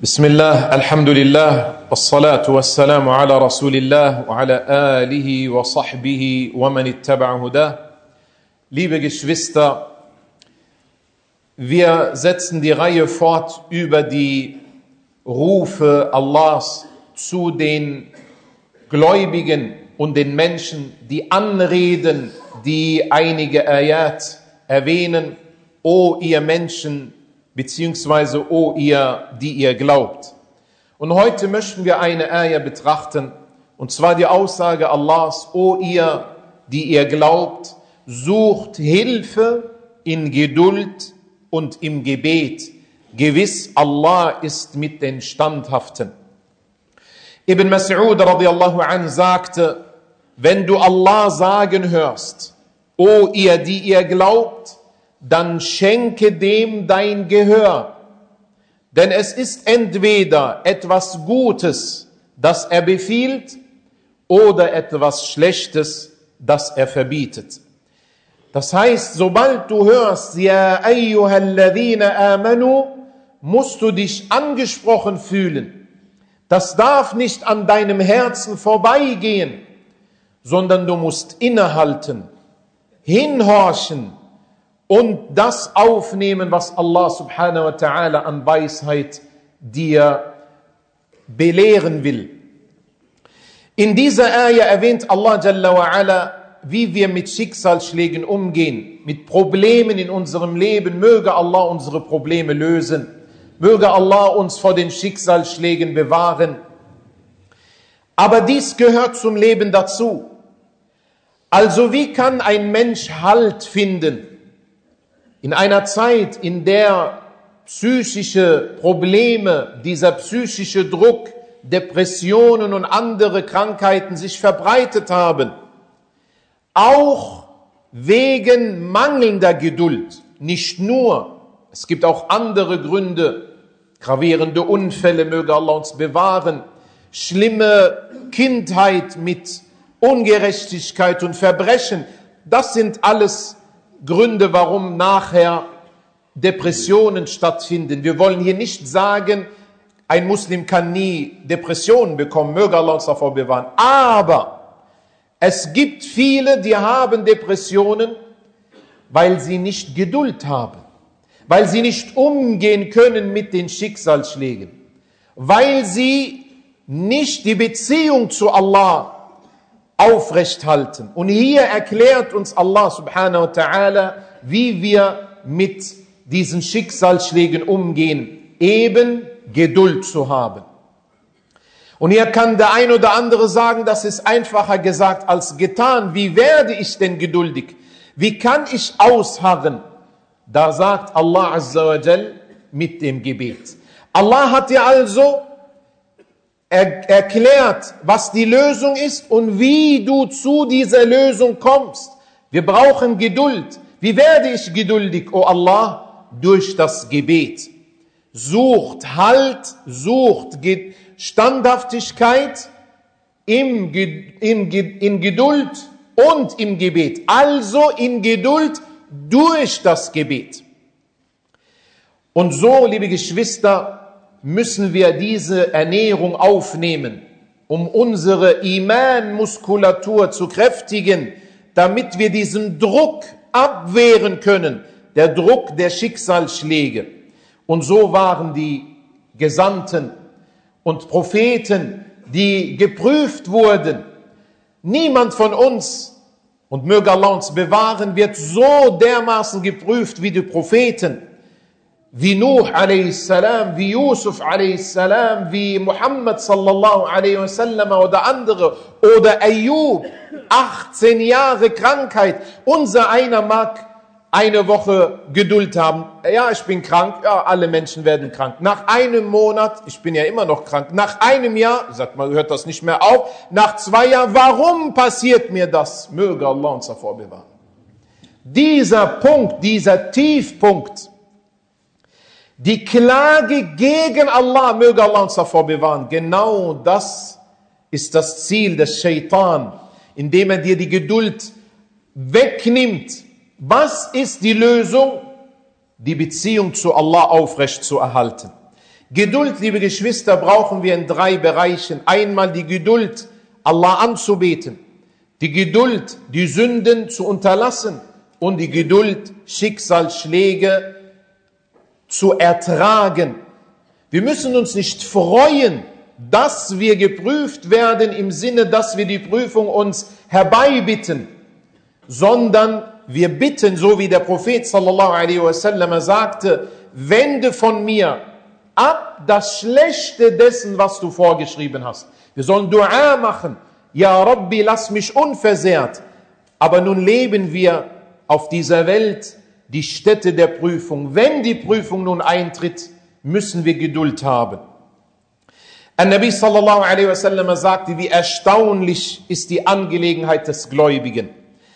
بسم الله الحمد لله والصلاة والسلام على رسول الله وعلى آله وصحبه ومن اتبع هداه. Liebe Geschwister, wir setzen die Reihe fort über die Rufe Allahs zu den Gläubigen und den Menschen, die Anreden, die einige Ayat erwähnen: O ihr Menschen, beziehungsweise O ihr, die ihr glaubt. Und heute möchten wir eine Ayah betrachten, und zwar die Aussage Allahs: O ihr, die ihr glaubt, sucht Hilfe in Geduld und im Gebet. Gewiss, Allah ist mit den Standhaften. Ibn Mas'ud radiallahu anh sagte: Wenn du Allah sagen hörst, O ihr, die ihr glaubt, dann schenke dem dein Gehör. Denn es ist entweder etwas Gutes, das er befiehlt, oder etwas Schlechtes, das er verbietet. Das heißt, sobald du hörst, Ja ayyuhalladhina amanu, musst du dich angesprochen fühlen. Das darf nicht an deinem Herzen vorbeigehen, sondern du musst innehalten, hinhorchen und das aufnehmen, was Allah subhanahu wa ta'ala an Weisheit dir belehren will. In dieser Ayah erwähnt Allah Jalla wa Ala, wie wir mit Schicksalsschlägen umgehen, mit Problemen in unserem Leben. Möge Allah unsere Probleme lösen. Möge Allah uns vor den Schicksalsschlägen bewahren. Aber dies gehört zum Leben dazu. Also wie kann ein Mensch Halt finden in einer Zeit, in der psychische Probleme, dieser psychische Druck, Depressionen und andere Krankheiten sich verbreitet haben? Auch wegen mangelnder Geduld. Nicht nur, es gibt auch andere Gründe, gravierende Unfälle, möge Allah uns bewahren, schlimme Kindheit mit Ungerechtigkeit und Verbrechen. Das sind alles Gründe, warum nachher Depressionen stattfinden. Wir wollen hier nicht sagen, ein Muslim kann nie Depressionen bekommen, möge Allah uns davor bewahren. Aber es gibt viele, die haben Depressionen, weil sie nicht Geduld haben, weil sie nicht umgehen können mit den Schicksalsschlägen, weil sie nicht die Beziehung zu Allah aufrecht halten. Und hier erklärt uns Allah subhanahu wa ta'ala, wie wir mit diesen Schicksalsschlägen umgehen, eben Geduld zu haben. Und hier kann der ein oder andere sagen, das ist einfacher gesagt als getan. Wie werde ich denn geduldig? Wie kann ich ausharren? Da sagt Allah azza wa jal mit dem Gebet. Allah hat dir also erklärt, was die Lösung ist und wie du zu dieser Lösung kommst. Wir brauchen Geduld. Wie werde ich geduldig, O Allah? Durch das Gebet. Sucht Halt, sucht Standhaftigkeit in Geduld und im Gebet. Also in Geduld durch das Gebet. Und so, liebe Geschwister, müssen wir diese Ernährung aufnehmen, um unsere Iman-Muskulatur zu kräftigen, damit wir diesen Druck abwehren können, der Druck der Schicksalsschläge. Und so waren die Gesandten und Propheten, die geprüft wurden. Niemand von uns, und möge Allah uns bewahren, wird so dermaßen geprüft wie die Propheten. Wie Nuh a.s., wie Yusuf a.s., wie Muhammad sallallahu alaihi wasallam oder andere, oder Ayyub, 18 Jahre Krankheit. Unser einer mag eine Woche Geduld haben. Ja, ich bin krank. Ja, alle Menschen werden krank. Nach einem Monat, ich bin ja immer noch krank. Nach einem Jahr, sagt man, hört das nicht mehr auf. Nach 2 Jahren, warum passiert mir das? Möge Allah uns davor bewahren. Dieser Punkt, dieser Tiefpunkt, die Klage gegen Allah, möge Allah uns davor bewahren. Genau das ist das Ziel des Shaitan, indem er dir die Geduld wegnimmt. Was ist die Lösung? Die Beziehung zu Allah aufrecht zu erhalten. Geduld, liebe Geschwister, brauchen wir in 3 Bereichen. Einmal die Geduld, Allah anzubeten, die Geduld, die Sünden zu unterlassen und die Geduld, Schicksalsschläge zu ertragen. Wir müssen uns nicht freuen, dass wir geprüft werden im Sinne, dass wir die Prüfung uns herbeibitten, sondern wir bitten, so wie der Prophet sallallahu alaihi wasallam sagte, wende von mir ab das Schlechte dessen, was du vorgeschrieben hast. Wir sollen Dua machen. Ja Rabbi, lass mich unversehrt. Aber nun leben wir auf dieser Welt die Stätte der Prüfung. Wenn die Prüfung nun eintritt, müssen wir Geduld haben. An-Nabi sallallahu alaihi wasallam sagte, wie erstaunlich ist die Angelegenheit des Gläubigen.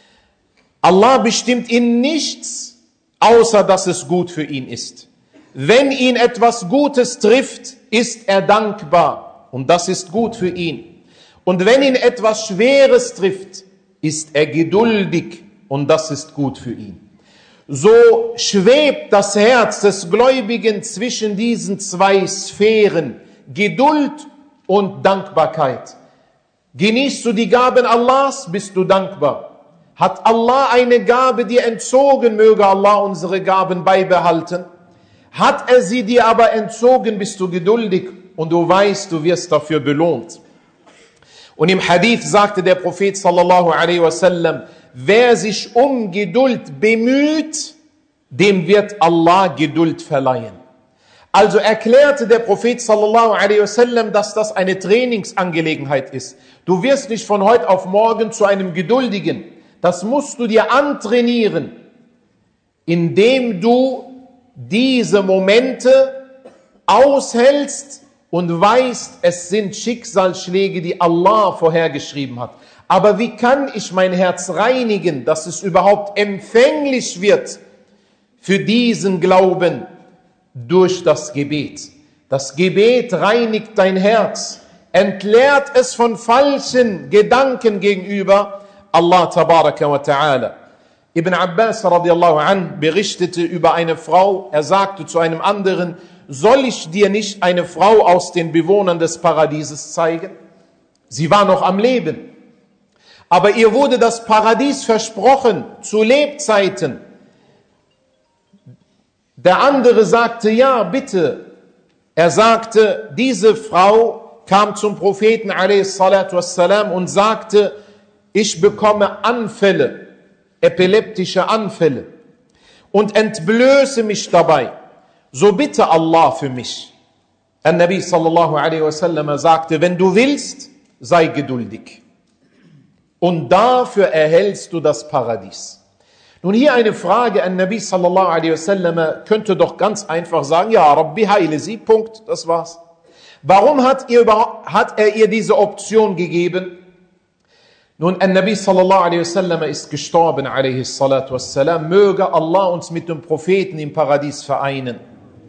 Allah bestimmt ihn nichts, außer dass es gut für ihn ist. Wenn ihn etwas Gutes trifft, ist er dankbar und das ist gut für ihn. Und wenn ihn etwas Schweres trifft, ist er geduldig und das ist gut für ihn. So schwebt das Herz des Gläubigen zwischen diesen 2 Sphären, Geduld und Dankbarkeit. Genießt du die Gaben Allahs, bist du dankbar. Hat Allah eine Gabe dir entzogen, möge Allah unsere Gaben beibehalten. Hat er sie dir aber entzogen, bist du geduldig und du weißt, du wirst dafür belohnt. Und im Hadith sagte der Prophet sallallahu alaihi wasallam, wer sich um Geduld bemüht, dem wird Allah Geduld verleihen. Also erklärte der Prophet sallallahu alaihi wasallam, dass das eine Trainingsangelegenheit ist. Du wirst nicht von heute auf morgen zu einem Geduldigen. Das musst du dir antrainieren, indem du diese Momente aushältst und weißt, es sind Schicksalsschläge, die Allah vorhergeschrieben hat. Aber wie kann ich mein Herz reinigen, dass es überhaupt empfänglich wird für diesen Glauben? Durch das Gebet. Das Gebet reinigt dein Herz, entleert es von falschen Gedanken gegenüber Allah tabaraka wa ta'ala. Ibn Abbas radiallahu an berichtete über eine Frau, er sagte zu einem anderen, soll ich dir nicht eine Frau aus den Bewohnern des Paradieses zeigen? Sie war noch am Leben. Aber ihr wurde das Paradies versprochen zu Lebzeiten. Der andere sagte, ja, bitte. Er sagte, diese Frau kam zum Propheten a.s.w. und sagte, ich bekomme Anfälle, epileptische Anfälle und entblöße mich dabei. So bitte Allah für mich. An-Nabi sallallahu alaihi wasallam sagte, wenn du willst, sei geduldig. Und dafür erhältst du das Paradies. Nun hier eine Frage an Nabi sallallahu alaihi wasallam könnte doch ganz einfach sagen, ja Rabbi, heile sie, Punkt, das war's. Warum hat er ihr diese Option gegeben? Nun, an Nabi sallallahu alaihi wasallam ist gestorben, alaihi salatu wassalam, möge Allah uns mit dem Propheten im Paradies vereinen.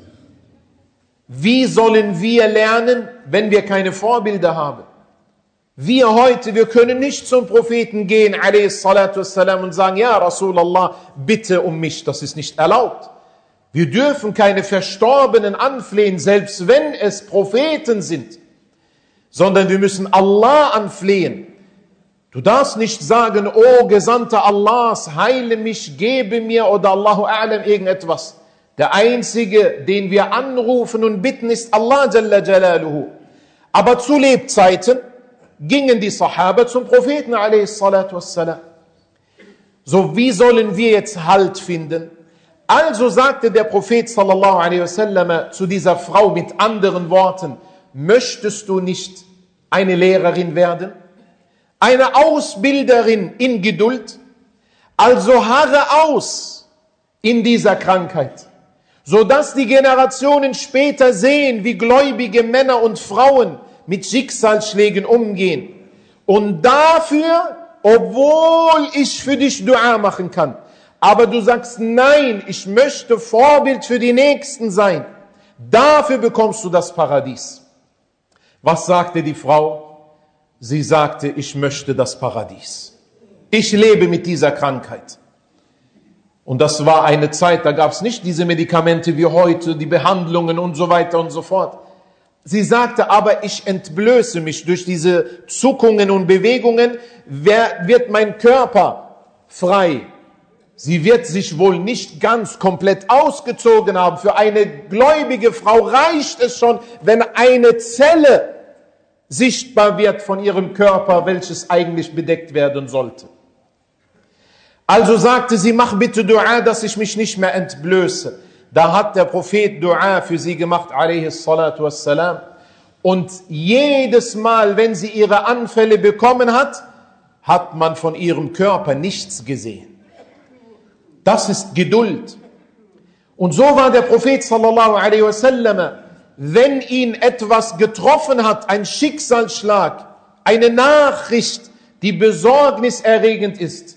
Wie sollen wir lernen, wenn wir keine Vorbilder haben? Wir heute, wir können nicht zum Propheten gehen, a.s. und sagen, ja, Rasulallah, bitte um mich, das ist nicht erlaubt. Wir dürfen keine Verstorbenen anflehen, selbst wenn es Propheten sind, sondern wir müssen Allah anflehen. Du darfst nicht sagen, oh Gesandter Allahs, heile mich, gebe mir oder Allahu A'lam irgendetwas. Der Einzige, den wir anrufen und bitten, ist Allah Jalla Jalaluhu. Aber zu Lebzeiten gingen die Sahaba zum Propheten a.s. So, wie sollen wir jetzt Halt finden? Also sagte der Prophet sallallahu alaihi wasallam zu dieser Frau mit anderen Worten, möchtest du nicht eine Lehrerin werden? Eine Ausbilderin in Geduld? Also harre aus in dieser Krankheit, sodass die Generationen später sehen, wie gläubige Männer und Frauen mit Schicksalsschlägen umgehen. Und dafür, obwohl ich für dich Dua machen kann, aber du sagst, nein, ich möchte Vorbild für die Nächsten sein, dafür bekommst du das Paradies. Was sagte die Frau? Sie sagte, ich möchte das Paradies. Ich lebe mit dieser Krankheit. Und das war eine Zeit, da gab es nicht diese Medikamente wie heute, die Behandlungen und so weiter und so fort. Sie sagte, aber ich entblöße mich durch diese Zuckungen und Bewegungen, wird mein Körper frei. Sie wird sich wohl nicht ganz komplett ausgezogen haben. Für eine gläubige Frau reicht es schon, wenn eine Zelle sichtbar wird von ihrem Körper, welches eigentlich bedeckt werden sollte. Also sagte sie, mach bitte Dua, dass ich mich nicht mehr entblöße. Da hat der Prophet Dua für sie gemacht, alaihi salatu wassalam. Und jedes Mal, wenn sie ihre Anfälle bekommen hat, hat man von ihrem Körper nichts gesehen. Das ist Geduld. Und so war der Prophet sallallahu alaihi wasallam, wenn ihn etwas getroffen hat, ein Schicksalsschlag, eine Nachricht, die besorgniserregend ist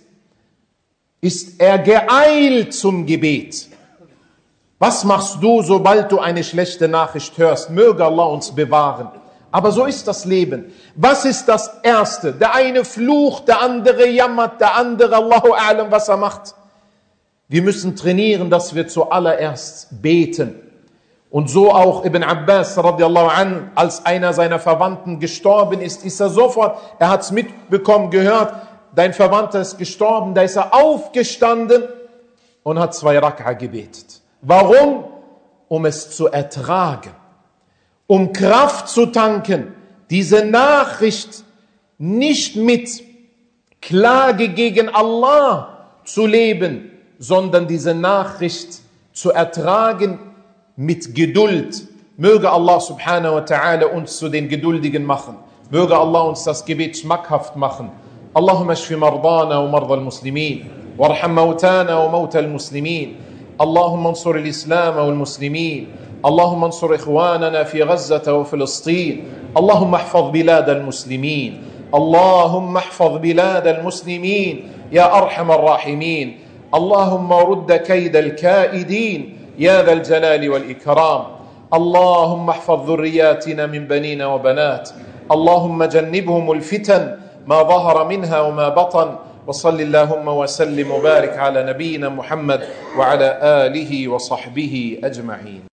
er geeilt zum Gebet. Was machst du, sobald du eine schlechte Nachricht hörst? Möge Allah uns bewahren. Aber so ist das Leben. Was ist das Erste? Der eine flucht, der andere jammert, der andere, Allahu a'lam, was er macht. Wir müssen trainieren, dass wir zuallererst beten. Und so auch Ibn Abbas radiallahu an, als einer seiner Verwandten gestorben ist er sofort, er hat es mitbekommen, gehört, dein Verwandter ist gestorben, da ist er aufgestanden und hat 2 Rak'a gebetet. Warum? Um es zu ertragen, um Kraft zu tanken, diese Nachricht nicht mit Klage gegen Allah zu leben, sondern diese Nachricht zu ertragen mit Geduld. Möge Allah subhanahu wa ta'ala uns zu den Geduldigen machen. Möge Allah uns das Gebet schmackhaft machen. Allahumma ashfi mardana wa marda al-Muslimin, warham mautana wa mauta al-Muslimin. اللهم انصر الإسلام والمسلمين اللهم انصر إخواننا في غزة وفلسطين اللهم احفظ بلاد المسلمين اللهم احفظ بلاد المسلمين يا أرحم الراحمين اللهم رد كيد الكائدين يا ذا الجلال والإكرام اللهم احفظ ذرياتنا من بنين وبنات اللهم جنبهم الفتن ما ظهر منها وما بطن وصل اللهم وسلم وبارك على نبينا محمد وعلى آله وصحبه أجمعين.